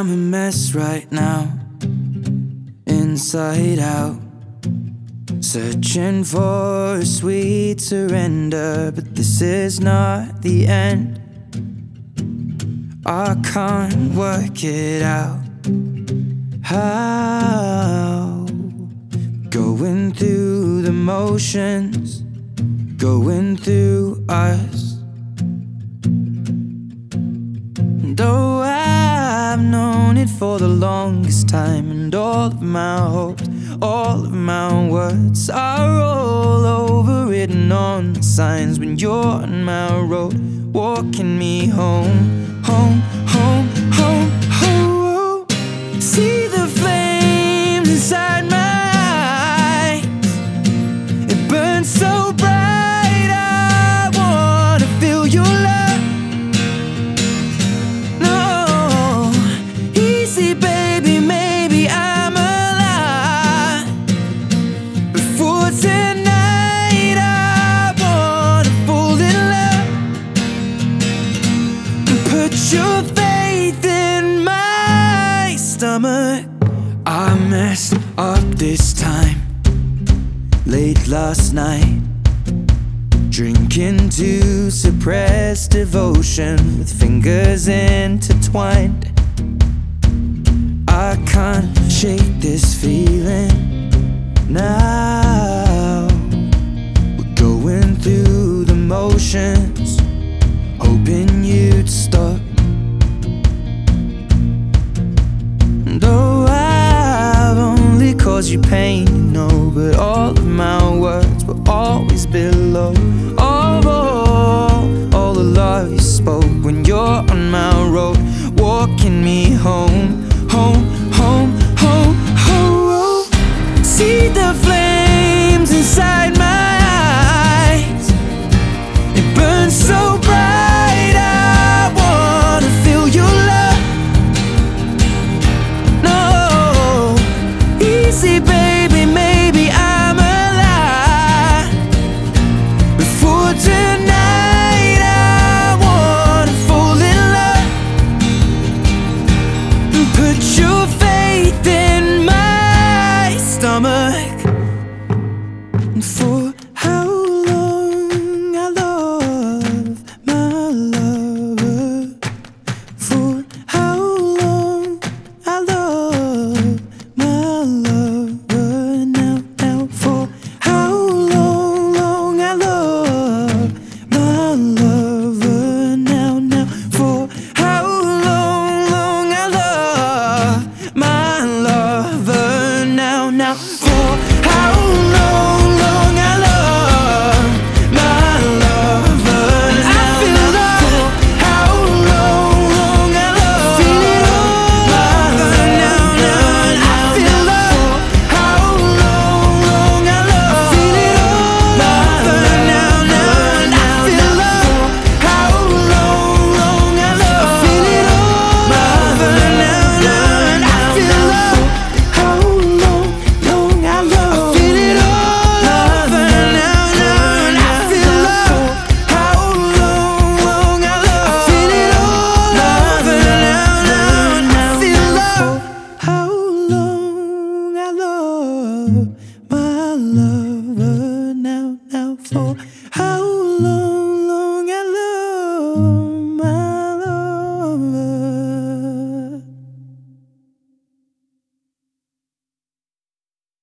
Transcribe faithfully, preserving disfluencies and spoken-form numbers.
I'm a mess right now, inside out, searching for a sweet surrender, but this is not the end. I can't work it out. How? Going through the motions, going through us. Though I've known it for the longest time, and all of my hopes, all of my words are all overwritten on the signs when you're on my road, walking me home, home, home, home, home. See the flames inside my eyes, it burns so bright, I wanna feel your love. Baby, maybe I'm alive. Before tonight, I wanna fall in love and put your faith in my stomach. I messed up this time, late last night, drinking to suppress devotion with fingers intertwined. I can't shake this feeling now. We're going through the motions, hoping you'd stop. Though I've only caused you pain, you know, but all of my words will always below. All, all, all the love you spoke when you're on my road,